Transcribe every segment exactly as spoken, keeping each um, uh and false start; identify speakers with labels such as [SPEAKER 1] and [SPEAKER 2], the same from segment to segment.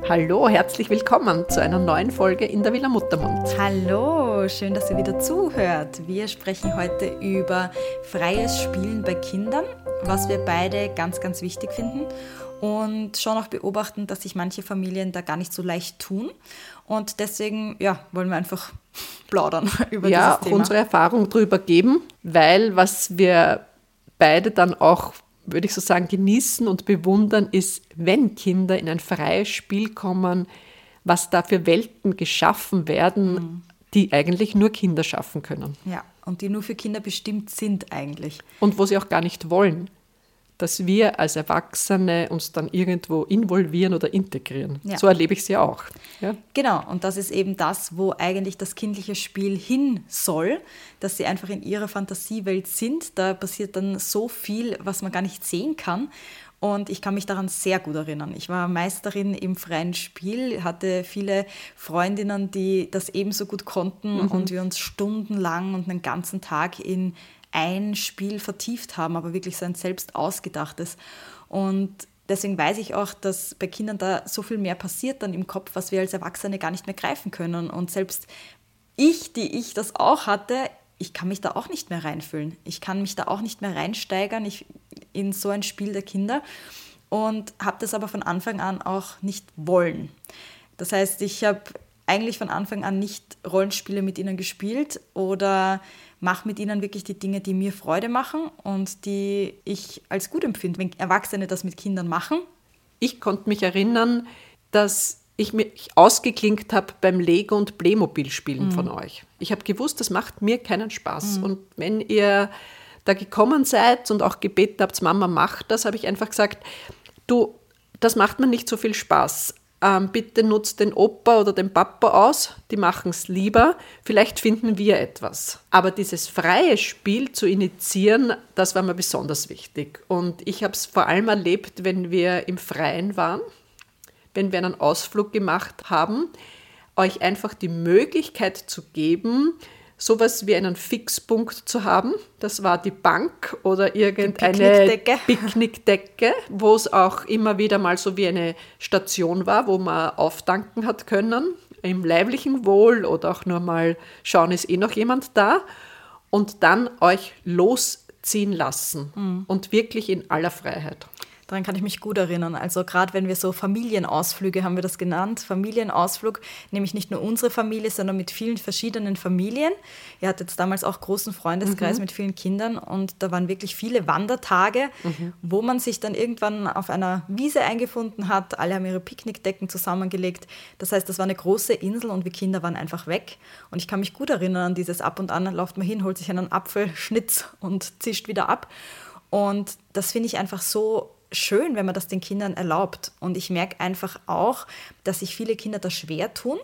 [SPEAKER 1] Hallo, herzlich willkommen zu einer neuen Folge in der Villa Muttermund.
[SPEAKER 2] Hallo, schön, dass ihr wieder zuhört. Wir sprechen heute über freies Spielen bei Kindern, was wir beide ganz, ganz wichtig finden und schon auch beobachten, dass sich manche Familien da gar nicht so leicht tun. Und deswegen ja, wollen wir einfach plaudern über
[SPEAKER 1] ja,
[SPEAKER 2] dieses Thema.
[SPEAKER 1] Ja, unsere Erfahrung darüber geben, weil was wir beide dann auch, würde ich so sagen, genießen und bewundern, ist, wenn Kinder in ein freies Spiel kommen, was da für Welten geschaffen werden, mhm. die eigentlich nur Kinder schaffen können.
[SPEAKER 2] Ja, und die nur für Kinder bestimmt sind eigentlich.
[SPEAKER 1] Und wo sie auch gar nicht wollen, dass wir als Erwachsene uns dann irgendwo involvieren oder integrieren. Ja. So erlebe ich sie auch. Ja?
[SPEAKER 2] Genau, und das ist eben das, wo eigentlich das kindliche Spiel hin soll, dass sie einfach in ihrer Fantasiewelt sind. Da passiert dann so viel, was man gar nicht sehen kann. Und ich kann mich daran sehr gut erinnern. Ich war Meisterin im freien Spiel, hatte viele Freundinnen, die das ebenso gut konnten mhm. und wir uns stundenlang und einen ganzen Tag in ein Spiel vertieft haben, aber wirklich so ein selbst ausgedachtes. Und deswegen weiß ich auch, dass bei Kindern da so viel mehr passiert dann im Kopf, was wir als Erwachsene gar nicht mehr greifen können. Und selbst ich, die ich das auch hatte, ich kann mich da auch nicht mehr reinfühlen. Ich kann mich da auch nicht mehr reinsteigern ich, in so ein Spiel der Kinder und habe das aber von Anfang an auch nicht wollen. Das heißt, ich habe eigentlich von Anfang an nicht Rollenspiele mit ihnen gespielt oder mache mit ihnen wirklich die Dinge, die mir Freude machen und die ich als gut empfinde, wenn Erwachsene das mit Kindern machen.
[SPEAKER 1] Ich konnte mich erinnern, dass ich mich ausgeklinkt habe beim Lego- und Playmobil-Spielen mhm. von euch. Ich habe gewusst, das macht mir keinen Spaß. Mhm. Und wenn ihr da gekommen seid und auch gebeten habt, Mama, macht das, habe ich einfach gesagt, du, das macht mir nicht so viel Spaß. Ähm, bitte nutzt den Opa oder den Papa aus, die machen es lieber, vielleicht finden wir etwas. Aber dieses freie Spiel zu initiieren, das war mir besonders wichtig. Und ich habe es vor allem erlebt, wenn wir im Freien waren, wenn wir einen Ausflug gemacht haben, euch einfach die Möglichkeit zu geben, sowas wie einen Fixpunkt zu haben. Das war die Bank oder irgendeine
[SPEAKER 2] Picknickdecke.
[SPEAKER 1] Picknickdecke, wo es auch immer wieder mal so wie eine Station war, wo man auftanken hat können, im leiblichen Wohl oder auch nur mal schauen, ist eh noch jemand da. Und dann euch losziehen lassen mhm. und wirklich in aller Freiheit.
[SPEAKER 2] Daran kann ich mich gut erinnern. Also gerade wenn wir so Familienausflüge, haben wir das genannt, Familienausflug, nämlich nicht nur unsere Familie, sondern mit vielen verschiedenen Familien. Ihr hattet jetzt damals auch großen Freundeskreis mhm. mit vielen Kindern und da waren wirklich viele Wandertage, mhm. wo man sich dann irgendwann auf einer Wiese eingefunden hat. Alle haben ihre Picknickdecken zusammengelegt. Das heißt, das war eine große Insel und wir Kinder waren einfach weg. Und ich kann mich gut erinnern an dieses ab und an, lauft man hin, holt sich einen Apfelschnitz und zischt wieder ab. Und das finde ich einfach so schön, wenn man das den Kindern erlaubt. Und ich merke einfach auch, dass sich viele Kinder da schwer tun,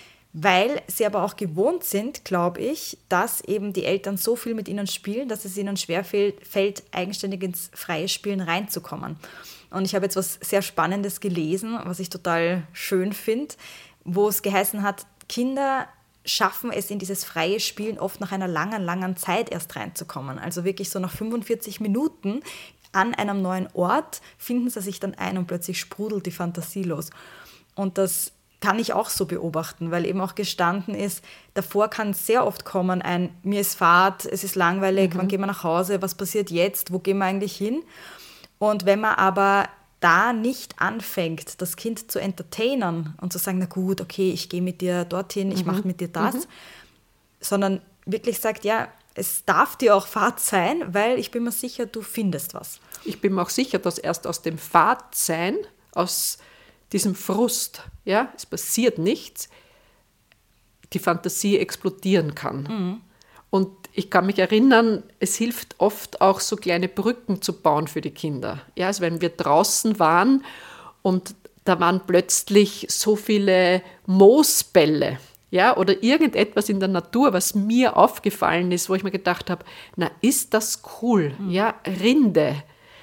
[SPEAKER 2] weil sie aber auch gewohnt sind, glaube ich, dass eben die Eltern so viel mit ihnen spielen, dass es ihnen schwerfällt, eigenständig ins freie Spielen reinzukommen. Und ich habe jetzt was sehr Spannendes gelesen, was ich total schön finde, wo es geheißen hat, Kinder schaffen es in dieses freie Spielen oft nach einer langen, langen Zeit erst reinzukommen. Also wirklich so nach fünfundvierzig Minuten an einem neuen Ort finden sie sich dann ein und plötzlich sprudelt die Fantasie los. Und das kann ich auch so beobachten, weil eben auch gestanden ist, davor kann sehr oft kommen ein, mir ist Fahrt, es ist langweilig, mhm. wann gehen wir nach Hause, was passiert jetzt, wo gehen wir eigentlich hin? Und wenn man aber da nicht anfängt, das Kind zu entertainen und zu sagen, na gut, okay, ich gehe mit dir dorthin, ich mhm. mache mit dir das, mhm. sondern wirklich sagt, ja, es darf dir auch Fahrt sein, weil ich bin mir sicher, du findest was.
[SPEAKER 1] Ich bin mir auch sicher, dass erst aus dem Fahrtsein, aus diesem Frust, ja, es passiert nichts, die Fantasie explodieren kann. Mhm. Und ich kann mich erinnern, es hilft oft auch so kleine Brücken zu bauen für die Kinder. Ja, also wenn wir draußen waren und da waren plötzlich so viele Moosbälle, ja, oder irgendetwas in der Natur, was mir aufgefallen ist, wo ich mir gedacht habe, na, ist das cool, mhm. ja, Rinde,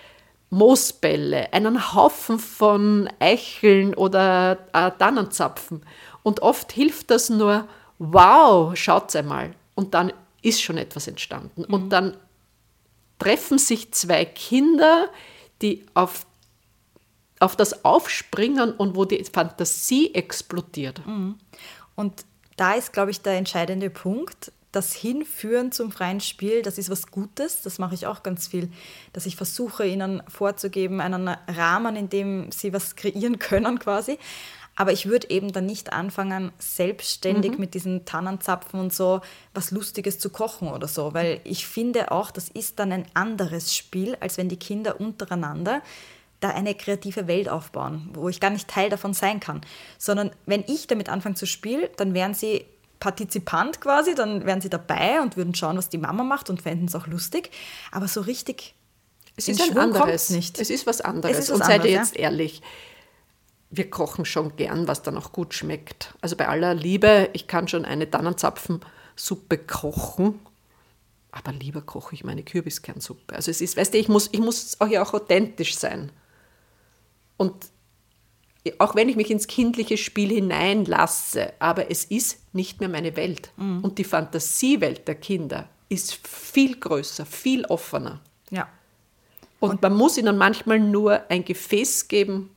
[SPEAKER 1] Moosbälle, einen Haufen von Eicheln oder äh, Tannenzapfen. Und oft hilft das nur, wow, schaut's einmal. Und dann ist schon etwas entstanden. Mhm. Und dann treffen sich zwei Kinder, die auf auf das aufspringen und wo die Fantasie explodiert.
[SPEAKER 2] Und da ist, glaube ich, der entscheidende Punkt, das Hinführen zum freien Spiel, das ist was Gutes, das mache ich auch ganz viel, dass ich versuche, ihnen vorzugeben, einen Rahmen, in dem sie was kreieren können quasi. Aber ich würde eben dann nicht anfangen, selbstständig mhm. mit diesen Tannenzapfen und so was Lustiges zu kochen oder so, weil ich finde auch, das ist dann ein anderes Spiel, als wenn die Kinder untereinander da eine kreative Welt aufbauen, wo ich gar nicht Teil davon sein kann. Sondern wenn ich damit anfange zu spielen, dann wären sie Partizipant quasi, dann wären sie dabei und würden schauen, was die Mama macht und fänden es auch lustig. Aber so richtig
[SPEAKER 1] es ist ein anderes. Nicht. Es ist was anderes.
[SPEAKER 2] Es ist was
[SPEAKER 1] und seid ihr
[SPEAKER 2] anderes,
[SPEAKER 1] jetzt ja? ehrlich, wir kochen schon gern, was dann auch gut schmeckt. Also bei aller Liebe, ich kann schon eine Tannenzapfensuppe kochen, aber lieber koche ich meine Kürbiskernsuppe. Also es ist, weißt du, ich muss, ich muss auch ja auch authentisch sein. Und auch wenn ich mich ins kindliche Spiel hineinlasse, aber es ist nicht mehr meine Welt. Mhm. Und die Fantasiewelt der Kinder ist viel größer, viel offener.
[SPEAKER 2] Ja.
[SPEAKER 1] Und, und man muss ihnen manchmal nur ein Gefäß geben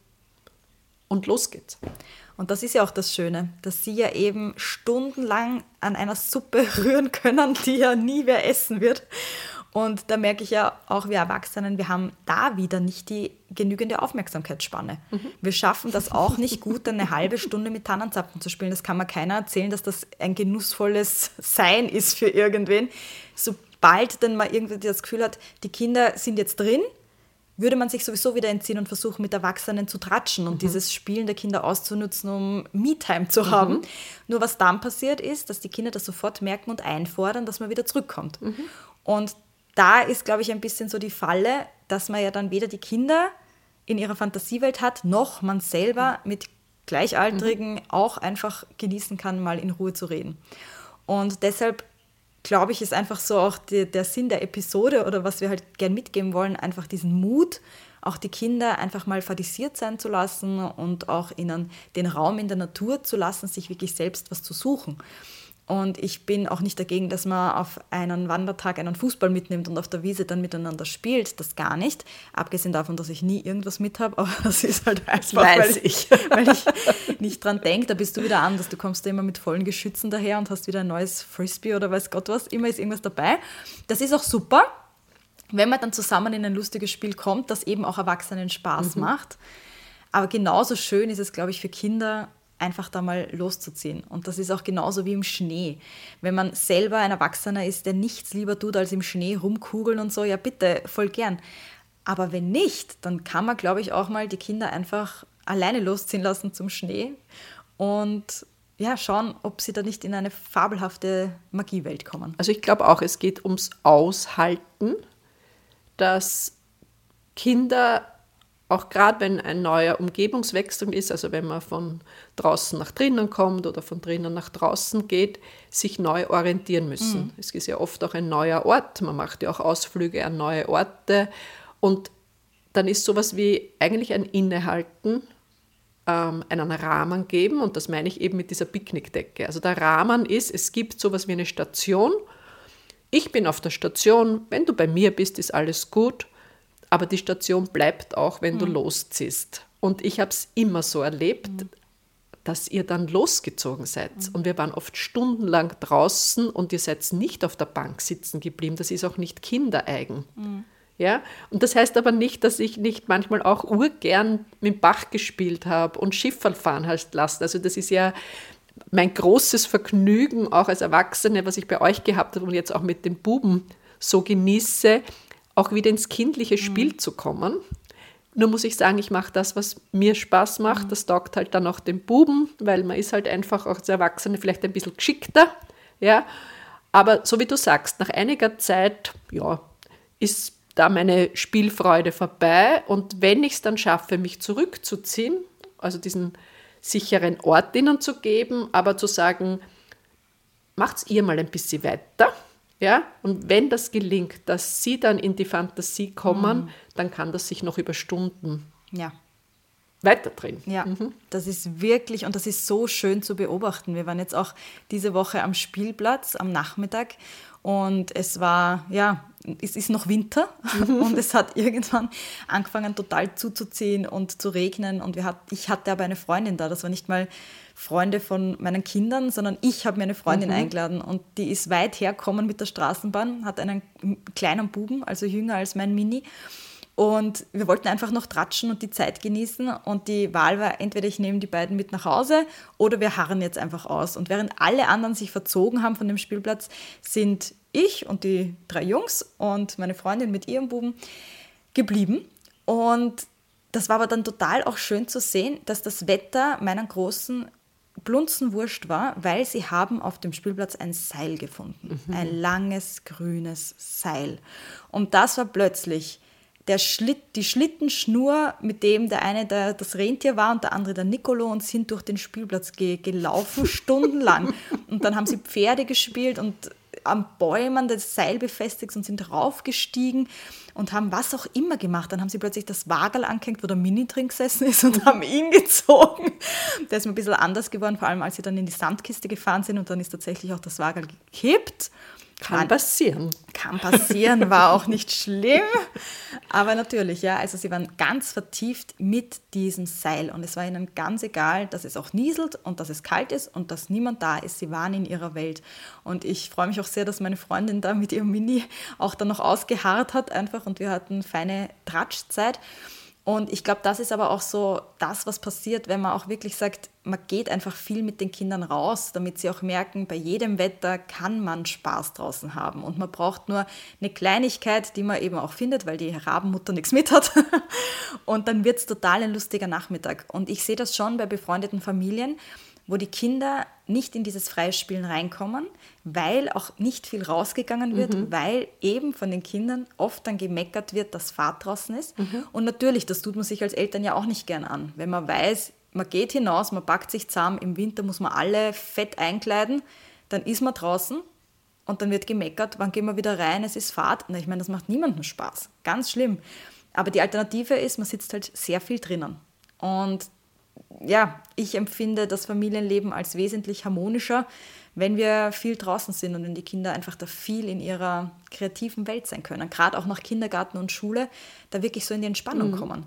[SPEAKER 1] und los geht's.
[SPEAKER 2] Und das ist ja auch das Schöne, dass sie ja eben stundenlang an einer Suppe rühren können, die ja nie wer essen wird. Und da merke ich ja auch, wir Erwachsenen, wir haben da wieder nicht die genügende Aufmerksamkeitsspanne. Mhm. Wir schaffen das auch nicht gut, eine halbe Stunde mit Tannenzapfen zu spielen. Das kann mir keiner erzählen, dass das ein genussvolles Sein ist für irgendwen. Sobald dann mal irgendwie das Gefühl hat, die Kinder sind jetzt drin, würde man sich sowieso wieder entziehen und versuchen, mit Erwachsenen zu tratschen und mhm. dieses Spielen der Kinder auszunutzen, um Me-Time zu haben. Mhm. Nur was dann passiert ist, dass die Kinder das sofort merken und einfordern, dass man wieder zurückkommt. Mhm. Und da ist, glaube ich, ein bisschen so die Falle, dass man ja dann weder die Kinder in ihrer Fantasiewelt hat, noch man selber mit Gleichaltrigen mhm. auch einfach genießen kann, mal in Ruhe zu reden. Und deshalb glaube ich, ist einfach so auch die, der Sinn der Episode oder was wir halt gern mitgeben wollen, einfach diesen Mut, auch die Kinder einfach mal fantasiert sein zu lassen und auch ihnen den Raum in der Natur zu lassen, sich wirklich selbst was zu suchen. Und ich bin auch nicht dagegen, dass man auf einen Wandertag einen Fußball mitnimmt und auf der Wiese dann miteinander spielt. Das gar nicht. Abgesehen davon, dass ich nie irgendwas mit habe. Aber das ist halt einfach,
[SPEAKER 1] weiß
[SPEAKER 2] weil,
[SPEAKER 1] ich.
[SPEAKER 2] weil ich nicht dran denke. Da bist du wieder anders. Du kommst da immer mit vollen Geschützen daher und hast wieder ein neues Frisbee oder weiß Gott was. Immer ist irgendwas dabei. Das ist auch super, wenn man dann zusammen in ein lustiges Spiel kommt, das eben auch Erwachsenen Spaß mhm. macht. Aber genauso schön ist es, glaube ich, für Kinder, einfach da mal loszuziehen. Und das ist auch genauso wie im Schnee. Wenn man selber ein Erwachsener ist, der nichts lieber tut, als im Schnee rumkugeln und so, ja bitte, voll gern. Aber wenn nicht, dann kann man, glaube ich, auch mal die Kinder einfach alleine losziehen lassen zum Schnee und ja, schauen, ob sie da nicht in eine fabelhafte Magiewelt kommen.
[SPEAKER 1] Also ich glaube auch, es geht ums Aushalten, dass Kinder, auch gerade wenn ein neuer Umgebungswechsel ist, also wenn man von draußen nach drinnen kommt oder von drinnen nach draußen geht, sich neu orientieren müssen. Mhm. Es ist ja oft auch ein neuer Ort, man macht ja auch Ausflüge an neue Orte und dann ist sowas wie eigentlich ein Innehalten, ähm, einen Rahmen geben und das meine ich eben mit dieser Picknickdecke. Also der Rahmen ist, es gibt sowas wie eine Station, ich bin auf der Station, wenn du bei mir bist, ist alles gut. Aber die Station bleibt auch, wenn mhm. du losziehst. Und ich habe es immer so erlebt, mhm. dass ihr dann losgezogen seid. Mhm. Und wir waren oft stundenlang draußen und ihr seid nicht auf der Bank sitzen geblieben. Das ist auch nicht kindereigen. Mhm. Ja? Und das heißt aber nicht, dass ich nicht manchmal auch urgern mit dem Bach gespielt habe und Schifferl fahren halt lassen. Also das ist ja mein großes Vergnügen, auch als Erwachsene, was ich bei euch gehabt habe und jetzt auch mit den Buben so genieße, auch wieder ins kindliche Spiel mhm. zu kommen. Nur muss ich sagen, ich mache das, was mir Spaß macht. Mhm. Das taugt halt dann auch den Buben, weil man ist halt einfach auch als Erwachsene vielleicht ein bisschen geschickter. Ja? Aber so wie du sagst, nach einiger Zeit ja, ist da meine Spielfreude vorbei. Und wenn ich es dann schaffe, mich zurückzuziehen, also diesen sicheren Ort ihnen zu geben, aber zu sagen, macht's ihr mal ein bisschen weiter. Ja, und wenn das gelingt, dass sie dann in die Fantasie kommen, mhm. dann kann das sich noch über Stunden
[SPEAKER 2] ja.
[SPEAKER 1] weiter drin.
[SPEAKER 2] Ja, mhm. Das ist wirklich, und das ist so schön zu beobachten. Wir waren jetzt auch diese Woche am Spielplatz am Nachmittag und es war, ja, es ist noch Winter und es hat irgendwann angefangen total zuzuziehen und zu regnen und wir hat, ich hatte aber eine Freundin da, das war nicht mal Freunde von meinen Kindern, sondern ich habe mir eine Freundin mhm. eingeladen und die ist weit hergekommen mit der Straßenbahn, hat einen kleinen Buben, also jünger als mein Mini. Und wir wollten einfach noch tratschen und die Zeit genießen und die Wahl war, entweder ich nehme die beiden mit nach Hause oder wir harren jetzt einfach aus. Und während alle anderen sich verzogen haben von dem Spielplatz, sind ich und die drei Jungs und meine Freundin mit ihrem Buben geblieben. Und das war aber dann total auch schön zu sehen, dass das Wetter meinen Großen blunzenwurscht war, weil sie haben auf dem Spielplatz ein Seil gefunden. Mhm. Ein langes, grünes Seil. Und das war plötzlich der Schlitt, die Schlittenschnur, mit dem der eine der, das Rentier war und der andere der Nicolo und sind durch den Spielplatz ge, gelaufen, stundenlang. Und dann haben sie Pferde gespielt und am Bäumen das Seil befestigt und sind raufgestiegen und haben was auch immer gemacht. Dann haben sie plötzlich das Wagerl angehängt, wo der Mini drin gesessen ist und haben ihn gezogen. Der ist mir ein bisschen anders geworden, vor allem als sie dann in die Sandkiste gefahren sind und dann ist tatsächlich auch das Wagerl gekippt.
[SPEAKER 1] Kann passieren.
[SPEAKER 2] Kann passieren, war auch nicht schlimm. Aber natürlich, ja, also sie waren ganz vertieft mit diesem Seil und es war ihnen ganz egal, dass es auch nieselt und dass es kalt ist und dass niemand da ist. Sie waren in ihrer Welt. Und ich freue mich auch sehr, dass meine Freundin da mit ihrem Mini auch dann noch ausgeharrt hat einfach und wir hatten feine Tratschzeit. Und ich glaube, das ist aber auch so das, was passiert, wenn man auch wirklich sagt, man geht einfach viel mit den Kindern raus, damit sie auch merken, bei jedem Wetter kann man Spaß draußen haben. Und man braucht nur eine Kleinigkeit, die man eben auch findet, weil die Rabenmutter nichts mit hat. Und dann wird es total ein lustiger Nachmittag. Und ich sehe das schon bei befreundeten Familien, wo die Kinder nicht in dieses Freispielen reinkommen, weil auch nicht viel rausgegangen wird, mhm. weil eben von den Kindern oft dann gemeckert wird, dass Fahrt draußen ist. Mhm. Und natürlich, das tut man sich als Eltern ja auch nicht gern an. Wenn man weiß, man geht hinaus, man packt sich zusammen, im Winter muss man alle fett einkleiden, dann ist man draußen und dann wird gemeckert, wann gehen wir wieder rein, es ist Fahrt. Und ich meine, das macht niemandem Spaß, ganz schlimm. Aber die Alternative ist, man sitzt halt sehr viel drinnen. Und ja, ich empfinde das Familienleben als wesentlich harmonischer, wenn wir viel draußen sind und wenn die Kinder einfach da viel in ihrer kreativen Welt sein können. Gerade auch nach Kindergarten und Schule, da wirklich so in die Entspannung mhm. kommen.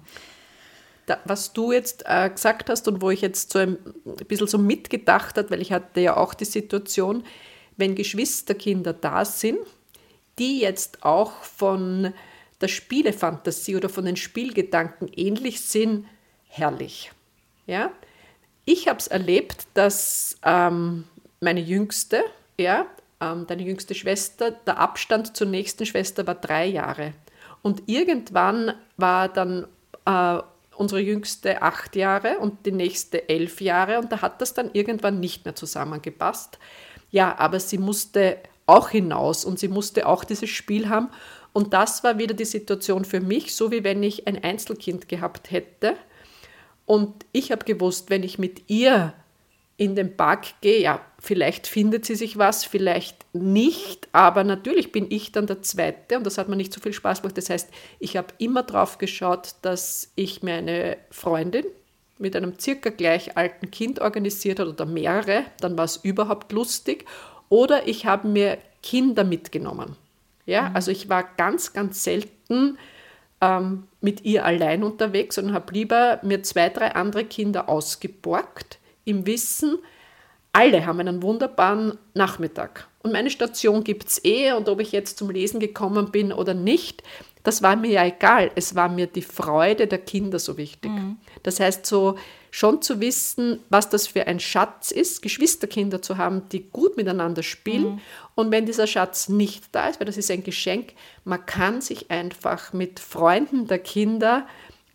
[SPEAKER 1] Da, was du jetzt äh, gesagt hast und wo ich jetzt so ein, ein bisschen so mitgedacht habe, weil ich hatte ja auch die Situation, wenn Geschwisterkinder da sind, die jetzt auch von der Spielefantasie oder von den Spielgedanken ähnlich sind, herrlich. Ja? Ich habe es erlebt, dass ähm, meine Jüngste, ja, ähm, deine jüngste Schwester, der Abstand zur nächsten Schwester war drei Jahre. Und irgendwann war dann äh, unsere Jüngste acht Jahre und die nächste elf Jahre und da hat das dann irgendwann nicht mehr zusammengepasst. Ja, aber sie musste auch hinaus und sie musste auch dieses Spiel haben. Und das war wieder die Situation für mich, so wie wenn ich ein Einzelkind gehabt hätte. Und ich habe gewusst, wenn ich mit ihr in den Park gehe, ja, vielleicht findet sie sich was, vielleicht nicht, aber natürlich bin ich dann der Zweite und das hat mir nicht so viel Spaß gemacht. Das heißt, ich habe immer drauf geschaut, dass ich mir eine Freundin mit einem circa gleich alten Kind organisiert habe oder mehrere, dann war es überhaupt lustig. Oder ich habe mir Kinder mitgenommen. Ja, mhm. Also ich war ganz, ganz selten ähm, mit ihr allein unterwegs und habe lieber mir zwei, drei andere Kinder ausgeborgt, im Wissen, alle haben einen wunderbaren Nachmittag. Und meine Station gibt es eh und ob ich jetzt zum Lesen gekommen bin oder nicht, das war mir ja egal. Es war mir die Freude der Kinder so wichtig. Mhm. Das heißt, so schon zu wissen, was das für ein Schatz ist, Geschwisterkinder zu haben, die gut miteinander spielen. Mhm. Und wenn dieser Schatz nicht da ist, weil das ist ein Geschenk, man kann sich einfach mit Freunden der Kinder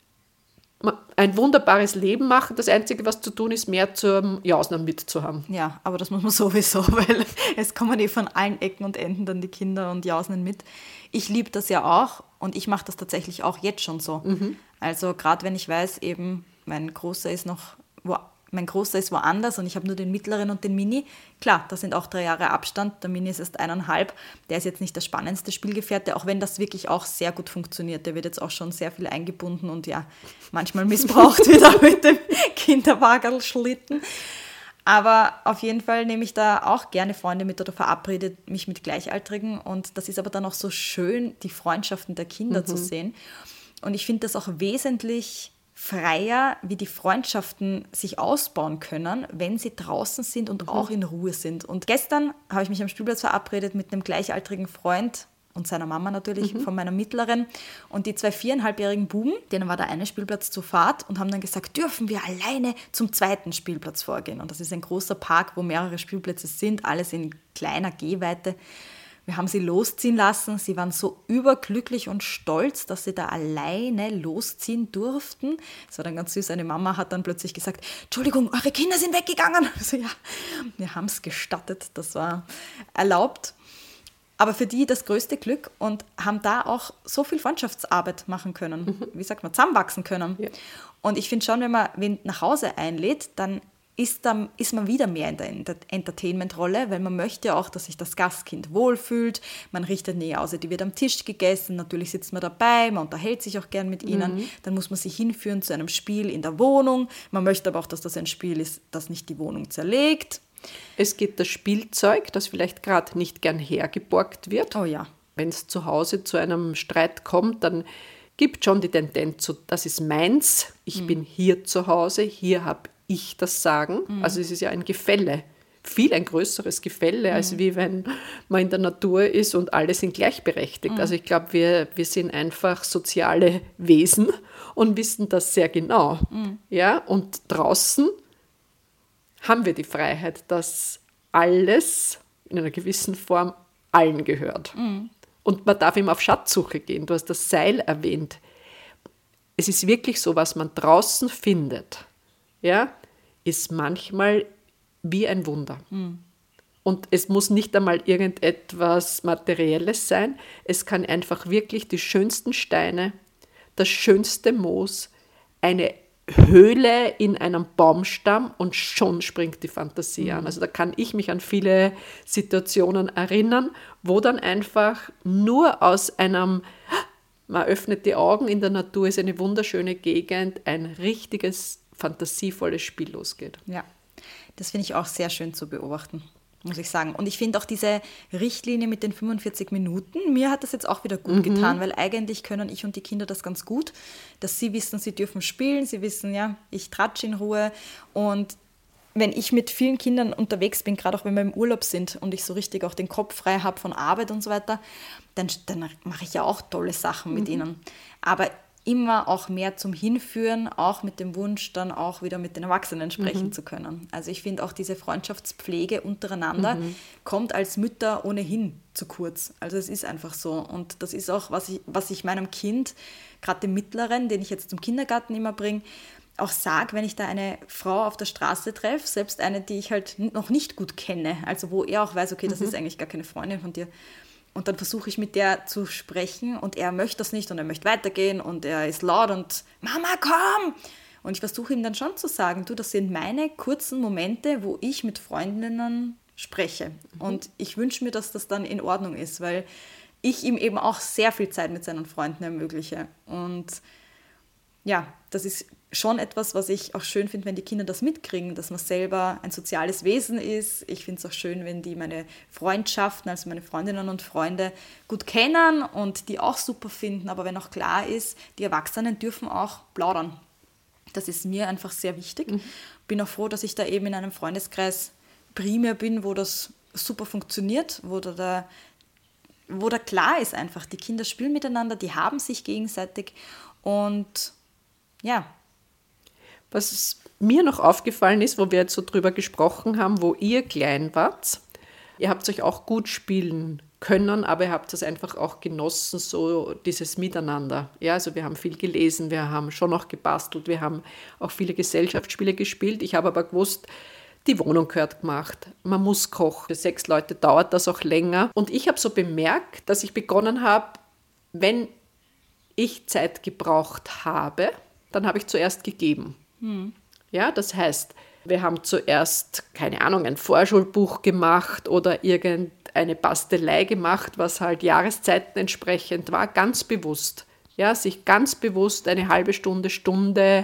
[SPEAKER 1] ein wunderbares Leben machen. Das Einzige, was zu tun ist, mehr zum Jausen mitzuhaben.
[SPEAKER 2] Ja, aber das muss man sowieso, weil es kommen eh von allen Ecken und Enden dann die Kinder und Jausen mit. Ich liebe das ja auch und ich mache das tatsächlich auch jetzt schon so. Mhm. Also gerade wenn ich weiß, eben mein Großer ist noch wo, mein Großer ist woanders und ich habe nur den Mittleren und den Mini. Klar, da sind auch drei Jahre Abstand. Der Mini ist erst eineinhalb. Der ist jetzt nicht der spannendste Spielgefährte, auch wenn das wirklich auch sehr gut funktioniert. Der wird jetzt auch schon sehr viel eingebunden und ja, manchmal missbraucht wieder mit dem Kinderwagerl-Schlitten. Aber auf jeden Fall nehme ich da auch gerne Freunde mit oder verabrede mich mit Gleichaltrigen. Und das ist aber dann auch so schön, die Freundschaften der Kinder mhm. zu sehen. Und ich finde das auch wesentlich freier, wie die Freundschaften sich ausbauen können, wenn sie draußen sind und mhm. auch in Ruhe sind. Und gestern habe ich mich am Spielplatz verabredet mit einem gleichaltrigen Freund und seiner Mama natürlich, mhm. von meiner Mittleren. Und die zwei viereinhalbjährigen Buben, denen war der eine Spielplatz zu Fahrt und haben dann gesagt, dürfen wir alleine zum zweiten Spielplatz vorgehen. Und das ist ein großer Park, wo mehrere Spielplätze sind, alles in kleiner Gehweite. Wir haben sie losziehen lassen. Sie waren so überglücklich und stolz, dass sie da alleine losziehen durften. Das war dann ganz süß. Eine Mama hat dann plötzlich gesagt, Entschuldigung, eure Kinder sind weggegangen. Also ja, wir haben es gestattet. Das war erlaubt. Aber für die das größte Glück und haben da auch so viel Freundschaftsarbeit machen können. Mhm. Wie sagt man, zusammenwachsen können. Ja. Und ich finde schon, wenn man wen nach Hause einlädt, dann ist, dann ist man wieder mehr in der Entertainment-Rolle, weil man möchte ja auch, dass sich das Gastkind wohlfühlt. Man richtet näher aus, die wird am Tisch gegessen, natürlich sitzt man dabei, man unterhält sich auch gern mit ihnen. Mhm. Dann muss man sie hinführen zu einem Spiel in der Wohnung. Man möchte aber auch, dass das ein Spiel ist, das nicht die Wohnung zerlegt.
[SPEAKER 1] Es gibt das Spielzeug, das vielleicht gerade nicht gern hergeborgt wird.
[SPEAKER 2] Oh ja.
[SPEAKER 1] Wenn es zu Hause zu einem Streit kommt, dann gibt schon die Tendenz zu, das ist meins, ich mhm. bin hier zu Hause, hier habe ich das Sagen. Mhm. Also es ist ja ein Gefälle, viel ein größeres Gefälle, mhm. als wie wenn man in der Natur ist und alle sind gleichberechtigt. Mhm. Also ich glaube, wir, wir sind einfach soziale Wesen und wissen das sehr genau. Mhm. Ja? Und draußen haben wir die Freiheit, dass alles in einer gewissen Form allen gehört. Mhm. Und man darf immer auf Schatzsuche gehen. Du hast das Seil erwähnt. Es ist wirklich so, was man draußen findet, ja, ist manchmal wie ein Wunder. Mhm. Und es muss nicht einmal irgendetwas Materielles sein. Es kann einfach wirklich die schönsten Steine, das schönste Moos, eine Höhle in einem Baumstamm und schon springt die Fantasie mhm. an. Also da kann ich mich an viele Situationen erinnern, wo dann einfach nur aus einem, man öffnet die Augen, in der Natur ist eine wunderschöne Gegend, ein richtiges, fantasievolles Spiel losgeht.
[SPEAKER 2] Ja, das finde ich auch sehr schön zu beobachten, muss ich sagen. Und ich finde auch diese Richtlinie mit den fünfundvierzig Minuten, mir hat das jetzt auch wieder gut mhm. getan, weil eigentlich können ich und die Kinder das ganz gut, dass sie wissen, sie dürfen spielen, sie wissen, ja, ich tratsche in Ruhe. Und wenn ich mit vielen Kindern unterwegs bin, gerade auch wenn wir im Urlaub sind und ich so richtig auch den Kopf frei habe von Arbeit und so weiter, dann, dann mache ich ja auch tolle Sachen mit mhm. ihnen. Aber immer auch mehr zum Hinführen, auch mit dem Wunsch, dann auch wieder mit den Erwachsenen sprechen mhm. zu können. Also ich finde auch diese Freundschaftspflege untereinander mhm. kommt als Mütter ohnehin zu kurz. Also es ist einfach so. Und das ist auch, was ich, was ich meinem Kind, gerade dem Mittleren, den ich jetzt zum Kindergarten immer bringe, auch sage, wenn ich da eine Frau auf der Straße treffe, selbst eine, die ich halt noch nicht gut kenne, also wo er auch weiß, okay, das mhm. ist eigentlich gar keine Freundin von dir. Und dann versuche ich mit der zu sprechen und er möchte das nicht und er möchte weitergehen und er ist laut und Mama, komm! Und ich versuche ihm dann schon zu sagen, du, das sind meine kurzen Momente, wo ich mit Freundinnen spreche. Mhm. Und ich wünsche mir, dass das dann in Ordnung ist, weil ich ihm eben auch sehr viel Zeit mit seinen Freunden ermögliche. Und ja, das ist schon etwas, was ich auch schön finde, wenn die Kinder das mitkriegen, dass man selber ein soziales Wesen ist. Ich finde es auch schön, wenn die meine Freundschaften, also meine Freundinnen und Freunde gut kennen und die auch super finden. Aber wenn auch klar ist, die Erwachsenen dürfen auch plaudern. Das ist mir einfach sehr wichtig. Mhm. Bin auch froh, dass ich da eben in einem Freundeskreis primär bin, wo das super funktioniert, wo da, da, wo da klar ist einfach, die Kinder spielen miteinander, die haben sich gegenseitig und ja.
[SPEAKER 1] Was mir noch aufgefallen ist, wo wir jetzt so drüber gesprochen haben, wo ihr klein wart, ihr habt euch auch gut spielen können, aber ihr habt es einfach auch genossen, so dieses Miteinander. Ja, also wir haben viel gelesen, wir haben schon noch gebastelt, wir haben auch viele Gesellschaftsspiele gespielt. Ich habe aber gewusst, die Wohnung gehört gemacht, man muss kochen. Für sechs Leute dauert das auch länger. Und ich habe so bemerkt, dass ich begonnen habe, wenn ich Zeit gebraucht habe, dann habe ich zuerst gegeben. Hm. Ja, das heißt, Wir haben zuerst, keine Ahnung, ein Vorschulbuch gemacht oder irgendeine Bastelei gemacht, was halt Jahreszeiten entsprechend war, ganz bewusst. Ja, sich ganz bewusst eine halbe Stunde, Stunde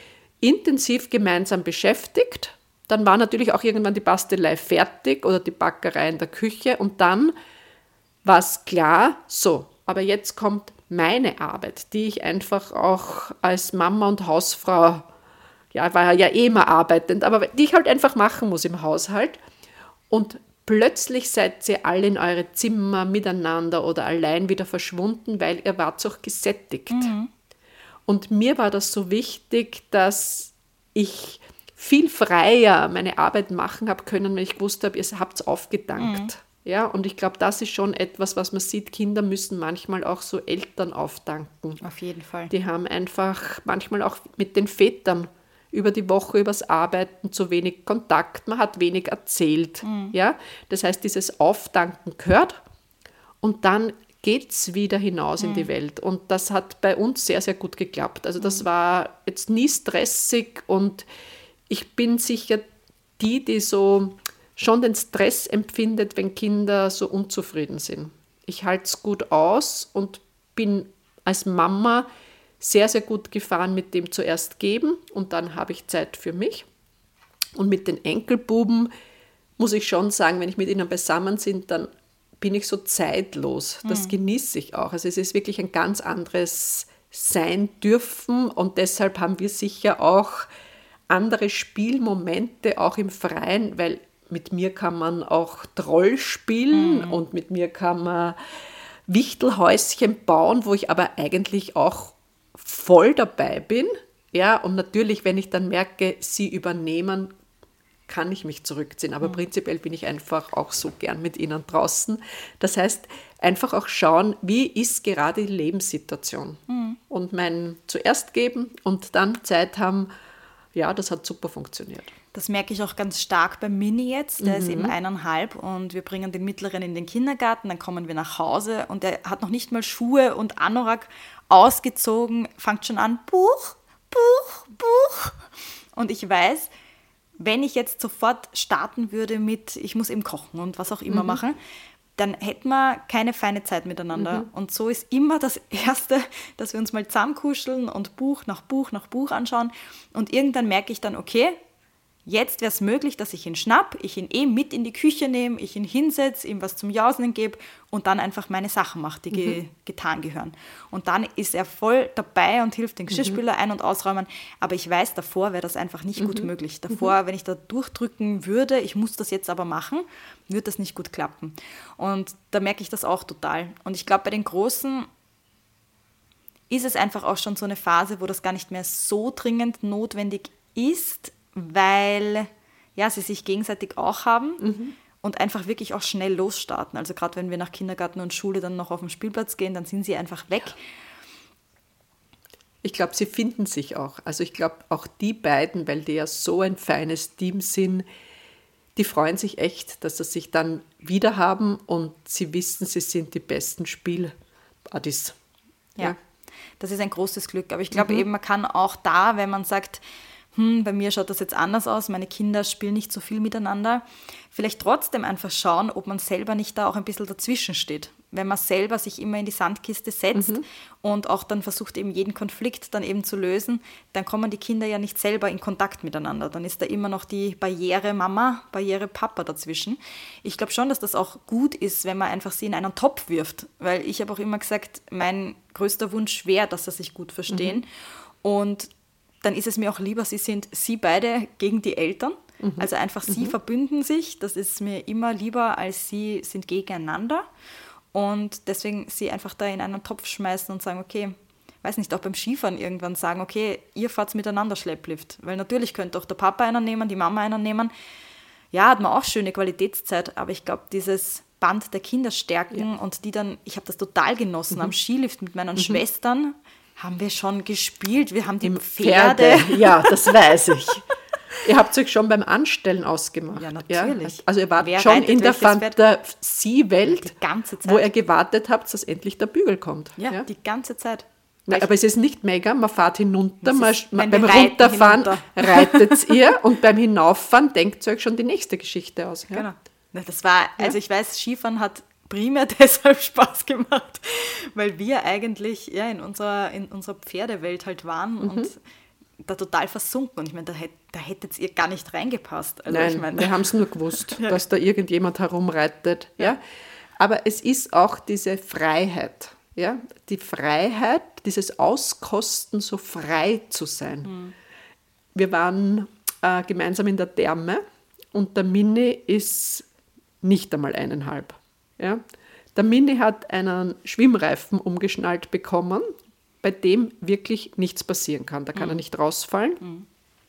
[SPEAKER 1] intensiv gemeinsam beschäftigt. Dann war natürlich auch irgendwann die Bastelei fertig oder die Backerei in der Küche und dann war es klar, so, aber jetzt kommt meine Arbeit, die ich einfach auch als Mama und Hausfrau, ja, war ja eh immer arbeitend, aber die ich halt einfach machen muss im Haushalt. Und plötzlich seid ihr alle in eure Zimmer miteinander oder allein wieder verschwunden, weil ihr wart auch gesättigt. Mhm. Und mir war das so wichtig, dass ich viel freier meine Arbeit machen habe können, wenn ich gewusst habe, ihr habt es aufgedankt. Mhm. Ja, und ich glaube, das ist schon etwas, was man sieht, Kinder müssen manchmal auch so Eltern aufdanken.
[SPEAKER 2] Auf jeden Fall.
[SPEAKER 1] Die haben einfach manchmal auch mit den Vätern über die Woche, übers Arbeiten zu wenig Kontakt, man hat wenig erzählt. Mhm. Ja? Das heißt, dieses Aufdanken gehört und dann geht es wieder hinaus mhm. in die Welt. Und das hat bei uns sehr, sehr gut geklappt. Also das mhm. war jetzt nie stressig und ich bin sicher die, die so schon den Stress empfindet, wenn Kinder so unzufrieden sind. Ich halte es gut aus und bin als Mama sehr, sehr gut gefahren mit dem zuerst geben und dann habe ich Zeit für mich. Und mit den Enkelbuben muss ich schon sagen, wenn ich mit ihnen beisammen bin, dann bin ich so zeitlos. Das mhm. genieße ich auch. Also es ist wirklich ein ganz anderes Sein dürfen und deshalb haben wir sicher auch andere Spielmomente auch im Freien, weil mit mir kann man auch Troll spielen mhm. und mit mir kann man Wichtelhäuschen bauen, wo ich aber eigentlich auch voll dabei bin. Ja, und natürlich, wenn ich dann merke, sie übernehmen, kann ich mich zurückziehen. Aber mhm. prinzipiell bin ich einfach auch so gern mit ihnen draußen. Das heißt, einfach auch schauen, wie ist gerade die Lebenssituation. Mhm. Und mein zuerst geben und dann Zeit haben, ja, das hat super funktioniert.
[SPEAKER 2] Das merke ich auch ganz stark beim Mini jetzt. Der mhm. ist eben eineinhalb und wir bringen den Mittleren in den Kindergarten, dann kommen wir nach Hause und der hat noch nicht mal Schuhe und Anorak ausgezogen, fängt schon an, Buch, Buch, Buch. Und ich weiß, wenn ich jetzt sofort starten würde mit, ich muss eben kochen und was auch immer mhm. machen, dann hätten wir keine feine Zeit miteinander. Mhm. Und so ist immer das Erste, dass wir uns mal zusammenkuscheln und Buch nach Buch nach Buch anschauen. Und irgendwann merke ich dann, okay, jetzt wäre es möglich, dass ich ihn schnapp, ich ihn eh mit in die Küche nehme, ich ihn hinsetze, ihm was zum Jausen gebe und dann einfach meine Sachen mache, die mhm. ge- getan gehören. Und dann ist er voll dabei und hilft den Geschirrspüler mhm. ein- und ausräumen. Aber ich weiß, davor wäre das einfach nicht mhm. gut möglich. Davor, mhm. wenn ich da durchdrücken würde, ich muss das jetzt aber machen, würde das nicht gut klappen. Und da merke ich das auch total. Und ich glaube, bei den Großen ist es einfach auch schon so eine Phase, wo das gar nicht mehr so dringend notwendig ist, weil ja, sie sich gegenseitig auch haben mhm. und einfach wirklich auch schnell losstarten. Also gerade wenn wir nach Kindergarten und Schule dann noch auf den Spielplatz gehen, dann sind sie einfach weg.
[SPEAKER 1] Ich glaube, sie finden sich auch. Also ich glaube, auch die beiden, weil die ja so ein feines Team sind, die freuen sich echt, dass sie sich dann wieder haben und sie wissen, sie sind die besten Spielbuddies.
[SPEAKER 2] Ja, ja, das ist ein großes Glück. Aber ich glaube mhm. eben, man kann auch da, wenn man sagt, hm, bei mir schaut das jetzt anders aus, meine Kinder spielen nicht so viel miteinander, vielleicht trotzdem einfach schauen, ob man selber nicht da auch ein bisschen dazwischen steht. Wenn man selber sich immer in die Sandkiste setzt mhm. und auch dann versucht, eben jeden Konflikt dann eben zu lösen, dann kommen die Kinder ja nicht selber in Kontakt miteinander. Dann ist da immer noch die Barriere Mama, Barriere Papa dazwischen. Ich glaube schon, dass das auch gut ist, wenn man einfach sie in einen Topf wirft, weil ich habe auch immer gesagt, mein größter Wunsch wäre, dass sie sich gut verstehen mhm. und dann ist es mir auch lieber, sie sind sie beide gegen die Eltern. Mhm. Also einfach sie mhm. verbünden sich. Das ist mir immer lieber, als sie sind gegeneinander. Und deswegen sie einfach da in einen Topf schmeißen und sagen, okay, weiß nicht, auch beim Skifahren irgendwann sagen, okay, ihr fahrt miteinander Schlepplift. Weil natürlich könnte auch der Papa einen nehmen, die Mama einen nehmen. Ja, hat man auch schöne Qualitätszeit, aber ich glaube, dieses Band der Kinder stärken ja. und die dann, ich habe das total genossen, mhm. am Skilift mit meinen mhm. Schwestern, haben wir schon gespielt. Wir haben die Im Pferde.
[SPEAKER 1] Pferde. Ja, das weiß ich. Ihr habt euch schon beim Anstellen ausgemacht.
[SPEAKER 2] Ja, natürlich.
[SPEAKER 1] Ja? Also ihr wart Wer schon in der Fantasiewelt, wo ihr gewartet habt, dass endlich der Bügel kommt.
[SPEAKER 2] Ja, ja, die ganze Zeit.
[SPEAKER 1] Na, aber es ist nicht mega, man fährt hinunter, man,
[SPEAKER 2] ist,
[SPEAKER 1] man,
[SPEAKER 2] wenn
[SPEAKER 1] beim
[SPEAKER 2] wir reiten,
[SPEAKER 1] Runterfahren
[SPEAKER 2] hinunter.
[SPEAKER 1] reitet ihr und beim Hinauffahren denkt ihr euch schon die nächste Geschichte aus. Ja?
[SPEAKER 2] Genau. Na, das war, also ich weiß, Skifahren hat primär deshalb Spaß gemacht, weil wir eigentlich ja, in, unserer, in unserer Pferdewelt halt waren
[SPEAKER 1] Mhm.
[SPEAKER 2] und da total versunken. Und ich meine, da, hätt, da hättet ihr gar nicht reingepasst. Also
[SPEAKER 1] Nein,
[SPEAKER 2] ich meine,
[SPEAKER 1] wir haben es nur gewusst,
[SPEAKER 2] Ja.
[SPEAKER 1] dass da irgendjemand herumreitet. Ja? Aber es ist auch diese Freiheit. Ja? Die Freiheit, dieses Auskosten, so frei zu sein.
[SPEAKER 2] Mhm.
[SPEAKER 1] Wir waren äh, gemeinsam in der Therme und der Mini ist nicht einmal eineinhalb. Ja? Der Mini hat einen Schwimmreifen umgeschnallt bekommen, bei dem wirklich nichts passieren kann. Da kann er nicht rausfallen.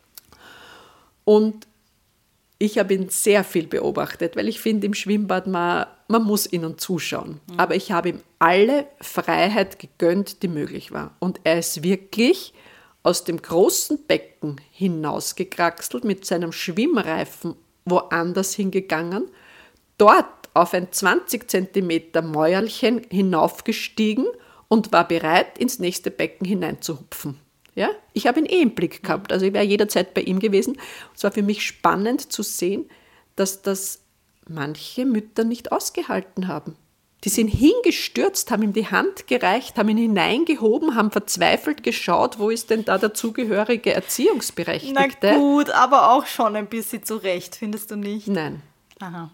[SPEAKER 1] Und ich habe ihn sehr viel beobachtet, weil ich finde, im Schwimmbad, man, man muss ihnen zuschauen. Aber ich habe ihm alle Freiheit gegönnt, die möglich war. Und er ist wirklich aus dem großen Becken hinausgekraxelt, mit seinem Schwimmreifen woanders hingegangen, dort auf ein zwanzig Zentimeter Mäuerchen hinaufgestiegen und war bereit, ins nächste Becken hineinzuhupfen. Ja? Ich habe ihn eh im Blick gehabt, also ich wäre jederzeit bei ihm gewesen. Es war für mich spannend zu sehen, dass das manche Mütter nicht ausgehalten haben. Die sind hingestürzt, haben ihm die Hand gereicht, haben ihn hineingehoben, haben verzweifelt geschaut, wo ist denn da der zugehörige Erziehungsberechtigte?
[SPEAKER 2] na gut, aber auch schon ein bisschen zurecht, findest du nicht?
[SPEAKER 1] Nein,
[SPEAKER 2] Aha.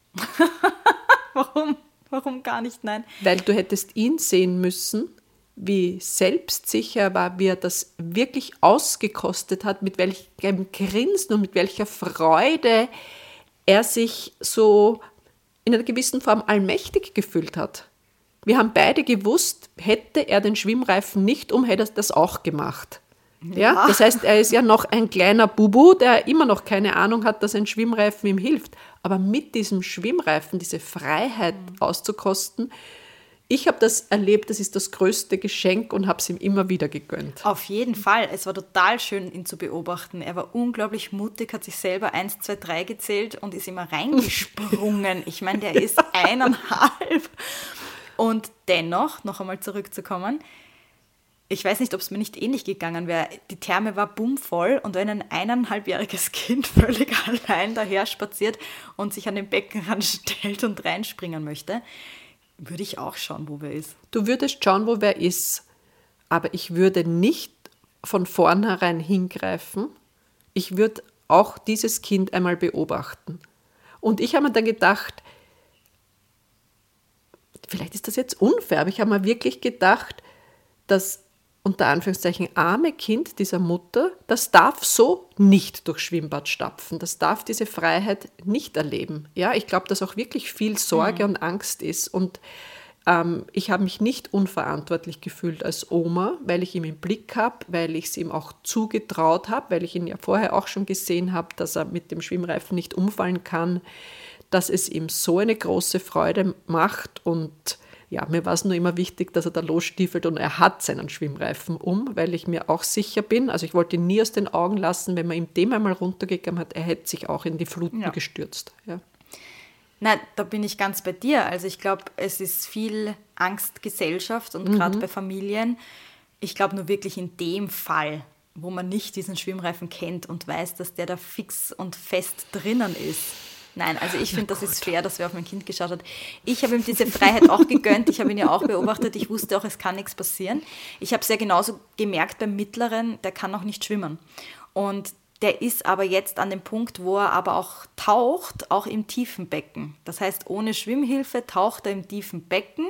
[SPEAKER 2] Warum? Warum gar nicht? Nein.
[SPEAKER 1] weil du hättest ihn sehen müssen, wie selbstsicher er war, wie er das wirklich ausgekostet hat, mit welchem Grinsen und mit welcher Freude er sich so in einer gewissen Form allmächtig gefühlt hat. Wir haben beide gewusst, hätte er den Schwimmreifen nicht um, hätte er das auch gemacht. Ja. Ja, das heißt, er ist ja noch ein kleiner Bubu, der immer noch keine Ahnung hat, dass ein Schwimmreifen ihm hilft. Aber mit diesem Schwimmreifen diese Freiheit auszukosten, ich habe das erlebt, das ist das größte Geschenk und habe es ihm immer wieder gegönnt.
[SPEAKER 2] Auf jeden Fall. Es war total schön, ihn zu beobachten. Er war unglaublich mutig, hat sich selber eins, zwei, drei gezählt und ist immer reingesprungen. Ich meine, der ist eineinhalb. Und dennoch, noch einmal zurückzukommen, ich weiß nicht, ob es mir nicht ähnlich gegangen wäre. Die Therme war bummvoll und wenn ein eineinhalbjähriges Kind völlig allein daher spaziert und sich an den Beckenrand stellt und reinspringen möchte, würde ich auch schauen, wo wer ist.
[SPEAKER 1] Du würdest schauen, wo wer ist, aber ich würde nicht von vornherein hingreifen. Ich würde auch dieses Kind einmal beobachten. Und ich habe mir dann gedacht, vielleicht ist das jetzt unfair, aber ich habe mir wirklich gedacht, das unter Anführungszeichen arme Kind dieser Mutter, das darf so nicht durchs Schwimmbad stapfen. Das darf diese Freiheit nicht erleben. Ja, ich glaube, dass auch wirklich viel Sorge und Angst ist. Und ähm, ich habe mich nicht unverantwortlich gefühlt als Oma, weil ich ihn im Blick habe, weil ich es ihm auch zugetraut habe, weil ich ihn ja vorher auch schon gesehen habe, dass er mit dem Schwimmreifen nicht umfallen kann, dass es ihm so eine große Freude macht. Und ja, mir war es nur immer wichtig, dass er da losstiefelt und er hat seinen Schwimmreifen um, weil ich mir auch sicher bin, also ich wollte ihn nie aus den Augen lassen, wenn man ihm dem einmal runtergegeben hat, er hätte sich auch in die Fluten
[SPEAKER 2] Ja.
[SPEAKER 1] gestürzt. Ja.
[SPEAKER 2] Nein, da bin ich ganz bei dir. Also ich glaube, es ist viel Angstgesellschaft und gerade bei Familien. Ich glaube nur wirklich in dem Fall, wo man nicht diesen Schwimmreifen kennt und weiß, dass der da fix und fest drinnen ist. Nein, also ich finde, das ist fair, dass wer auf mein Kind geschaut hat. Ich habe ihm diese Freiheit auch gegönnt. Ich habe ihn ja auch beobachtet. Ich wusste auch, es kann nichts passieren. Ich habe es ja genauso gemerkt beim Mittleren, der kann auch nicht schwimmen. Und der ist aber jetzt an dem Punkt, wo er aber auch taucht, auch im tiefen Becken. Das heißt, ohne Schwimmhilfe taucht er im tiefen Becken,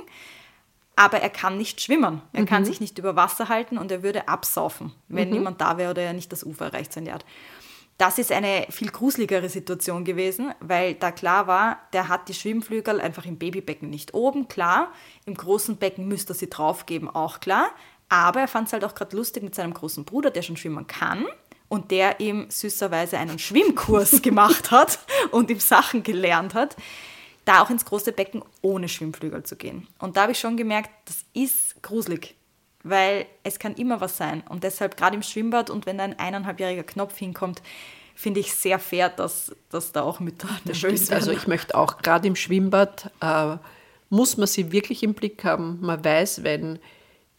[SPEAKER 2] aber er kann nicht schwimmen. Er kann sich nicht über Wasser halten und er würde absaufen, wenn niemand da wäre oder er nicht das Ufer erreicht, so in der Art. Das ist eine viel gruseligere Situation gewesen, weil da klar war, der hat die Schwimmflügel einfach im Babybecken nicht oben, klar. Im großen Becken müsste er sie draufgeben, auch klar. Aber er fand es halt auch gerade lustig mit seinem großen Bruder, der schon schwimmen kann und der ihm süßerweise einen Schwimmkurs gemacht hat und ihm Sachen gelernt hat, da auch ins große Becken ohne Schwimmflügel zu gehen. Und da habe ich schon gemerkt, das ist gruselig. Weil es kann immer was sein. Und deshalb gerade im Schwimmbad und wenn da ein eineinhalbjähriger Knopf hinkommt, finde ich sehr fair, dass, dass da auch Mütter nervös werden.
[SPEAKER 1] Also ich möchte auch, gerade im Schwimmbad äh, muss man sie wirklich im Blick haben. Man weiß, wenn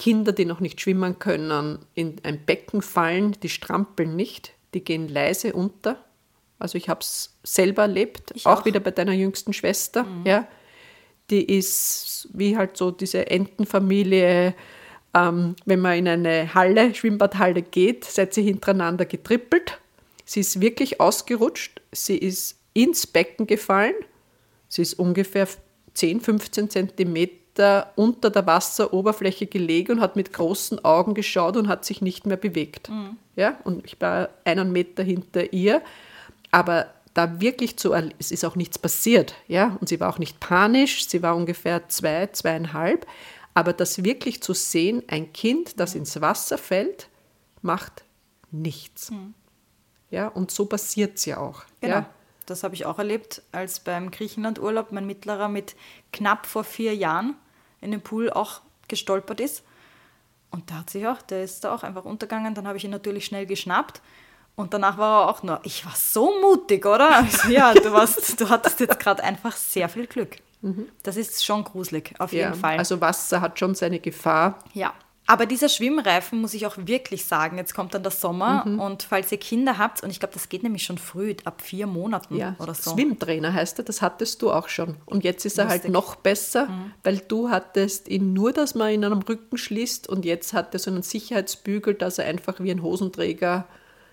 [SPEAKER 1] Kinder, die noch nicht schwimmen können, in ein Becken fallen, die strampeln nicht, die gehen leise unter. Also ich habe es selber erlebt,
[SPEAKER 2] Ich
[SPEAKER 1] auch,
[SPEAKER 2] auch.
[SPEAKER 1] wieder bei deiner jüngsten Schwester. Mhm. Ja. Die ist wie halt so diese Entenfamilie, ähm, wenn man in eine Halle, Schwimmbadhalle geht, seid sie hintereinander getrippelt. Sie ist wirklich ausgerutscht, sie ist ins Becken gefallen, sie ist ungefähr zehn, fünfzehn Zentimeter unter der Wasseroberfläche gelegen und hat mit großen Augen geschaut und hat sich nicht mehr bewegt. Mhm. Ja, und ich war einen Meter hinter ihr, aber da wirklich zu, es ist auch nichts passiert, ja, und sie war auch nicht panisch, sie war ungefähr zwei, zweieinhalb, aber das wirklich zu sehen, ein Kind, das ins Wasser fällt, macht nichts. Mhm. Ja, und so passiert es ja auch.
[SPEAKER 2] Genau.
[SPEAKER 1] Ja.
[SPEAKER 2] Das habe ich auch erlebt, als beim Griechenlandurlaub mein Mittlerer mit knapp vor vier Jahren in den Pool auch gestolpert ist. Und da hat sich auch, der ist da auch einfach untergegangen. Dann habe ich ihn natürlich schnell geschnappt. Und danach war er auch nur, ich war so mutig, oder? Also, ja, du, warst, du hattest jetzt gerade einfach sehr viel Glück. Mhm. Das ist schon gruselig, auf jeden
[SPEAKER 1] ja,
[SPEAKER 2] Fall.
[SPEAKER 1] Also Wasser hat schon seine Gefahr.
[SPEAKER 2] Ja. Aber dieser Schwimmreifen, muss ich auch wirklich sagen, jetzt kommt dann der Sommer mhm. und falls ihr Kinder habt, und ich glaube, das geht nämlich schon früh, ab vier Monaten
[SPEAKER 1] ja,
[SPEAKER 2] oder so.
[SPEAKER 1] Schwimmtrainer heißt er, das hattest du auch schon. Und jetzt ist er Lustig. halt noch besser, mhm. weil du hattest ihn nur, dass man ihn am Rücken schließt und jetzt hat er so einen Sicherheitsbügel, dass er einfach wie ein Hosenträger,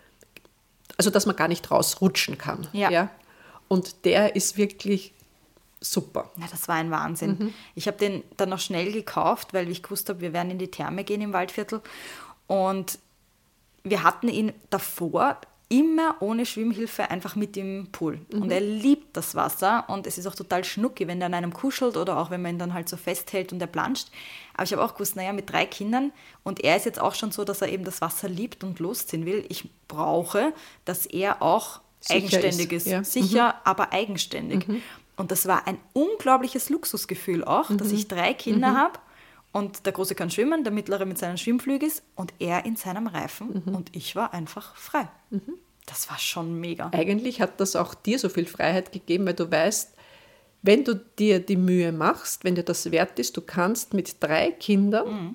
[SPEAKER 1] also dass man gar nicht rausrutschen kann.
[SPEAKER 2] Ja.
[SPEAKER 1] Ja? Und der ist wirklich super.
[SPEAKER 2] Ja, das war ein Wahnsinn. Mhm. Ich habe den dann noch schnell gekauft, weil ich gewusst habe, wir werden in die Therme gehen im Waldviertel. Und wir hatten ihn davor immer ohne Schwimmhilfe einfach mit im Pool. Mhm. Und er liebt das Wasser und es ist auch total schnucki, wenn der an einem kuschelt oder auch wenn man ihn dann halt so festhält und er planscht. Aber ich habe auch gewusst, naja, mit drei Kindern und er ist jetzt auch schon so, dass er eben das Wasser liebt und losziehen will. Ich brauche, dass er auch sicher eigenständig ist. ist. Ja. Sicher, mhm. aber eigenständig. Mhm. Und das war ein unglaubliches Luxusgefühl auch, mhm. dass ich drei Kinder mhm. habe und der Große kann schwimmen, der Mittlere mit seinen Schwimmflügis und er in seinem Reifen mhm. und ich war einfach frei. Mhm. Das war schon mega.
[SPEAKER 1] Eigentlich hat das auch dir so viel Freiheit gegeben, weil du weißt, wenn du dir die Mühe machst, wenn dir das wert ist, du kannst mit drei Kindern, mhm.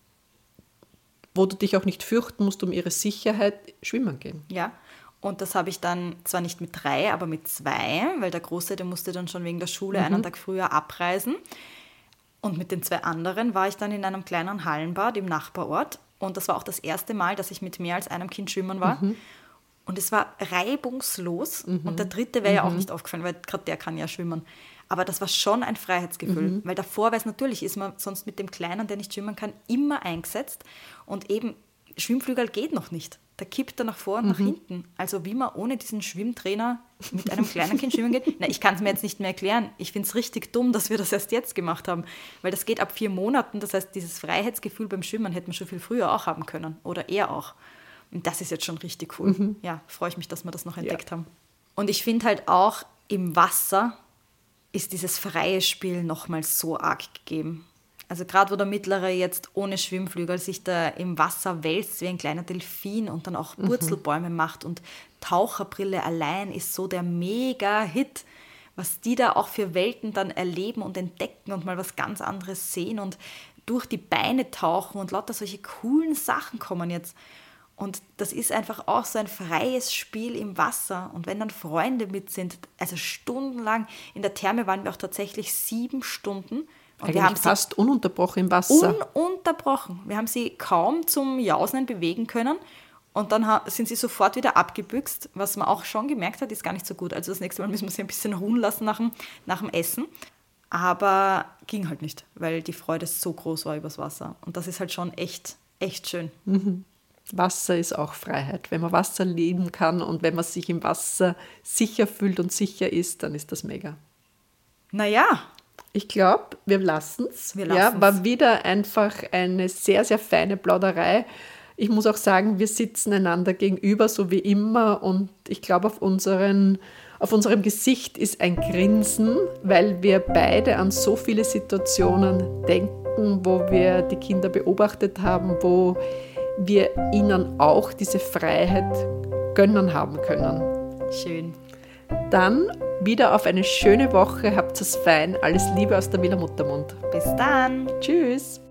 [SPEAKER 1] wo du dich auch nicht fürchten musst um ihre Sicherheit, schwimmen gehen.
[SPEAKER 2] Ja. Und das habe ich dann zwar nicht mit drei, aber mit zwei, weil der Große, der musste dann schon wegen der Schule mhm. einen Tag früher abreisen. Und mit den zwei anderen war ich dann in einem kleinen Hallenbad im Nachbarort. Und das war auch das erste Mal, dass ich mit mehr als einem Kind schwimmen war. Mhm. Und es war reibungslos. Mhm. Und der dritte wäre mhm. ja auch nicht aufgefallen, weil gerade der kann ja schwimmen. Aber das war schon ein Freiheitsgefühl. Mhm. Weil davor, weiß natürlich, ist man sonst mit dem Kleinen, der nicht schwimmen kann, immer eingesetzt. Und eben, Schwimmflügel geht noch nicht. Da kippt er nach vor und mhm. nach hinten. Also wie man ohne diesen Schwimmtrainer mit einem kleinen Kind schwimmen geht. Na, ich kann es mir jetzt nicht mehr erklären. Ich finde es richtig dumm, dass wir das erst jetzt gemacht haben. Weil das geht ab vier Monaten. Das heißt, dieses Freiheitsgefühl beim Schwimmen hätte man schon viel früher auch haben können. Oder er auch. Und das ist jetzt schon richtig cool. Mhm. Ja, freue ich mich, dass wir das noch entdeckt ja. haben. Und ich finde halt auch, im Wasser ist dieses freie Spiel nochmals so arg gegeben. Also gerade wo der Mittlere jetzt ohne Schwimmflügel sich da im Wasser wälzt wie ein kleiner Delfin und dann auch Purzelbäume mhm. macht und Taucherbrille allein ist so der Mega-Hit, was die da auch für Welten dann erleben und entdecken und mal was ganz anderes sehen und durch die Beine tauchen und lauter solche coolen Sachen kommen jetzt. Und das ist einfach auch so ein freies Spiel im Wasser. Und wenn dann Freunde mit sind, also stundenlang, in der Therme waren wir auch tatsächlich sieben Stunden. Und
[SPEAKER 1] Eigentlich
[SPEAKER 2] wir haben
[SPEAKER 1] fast ununterbrochen im Wasser.
[SPEAKER 2] Ununterbrochen. Wir haben sie kaum zum Jausen bewegen können. Und dann sind sie sofort wieder abgebüxt. Was man auch schon gemerkt hat, ist gar nicht so gut. Also das nächste Mal müssen wir sie ein bisschen ruhen lassen nach dem, nach dem Essen. Aber ging halt nicht, weil die Freude so groß war übers Wasser. Und das ist halt schon echt, echt schön.
[SPEAKER 1] Mhm. Wasser ist auch Freiheit. Wenn man Wasser lieben kann und wenn man sich im Wasser sicher fühlt und sicher ist, dann ist das mega.
[SPEAKER 2] Naja.
[SPEAKER 1] Ich glaube, wir lassen es.
[SPEAKER 2] Ja,
[SPEAKER 1] war wieder einfach eine sehr, sehr feine Plauderei. Ich muss auch sagen, wir sitzen einander gegenüber, so wie immer. Und ich glaube, auf, unseren, auf unserem Gesicht ist ein Grinsen, weil wir beide an so viele Situationen denken, wo wir die Kinder beobachtet haben, wo wir ihnen auch diese Freiheit gönnen haben können.
[SPEAKER 2] Schön.
[SPEAKER 1] Dann wieder auf eine schöne Woche. Habt es fein. Alles Liebe aus der Villa Muttermund.
[SPEAKER 2] Bis dann.
[SPEAKER 1] Tschüss.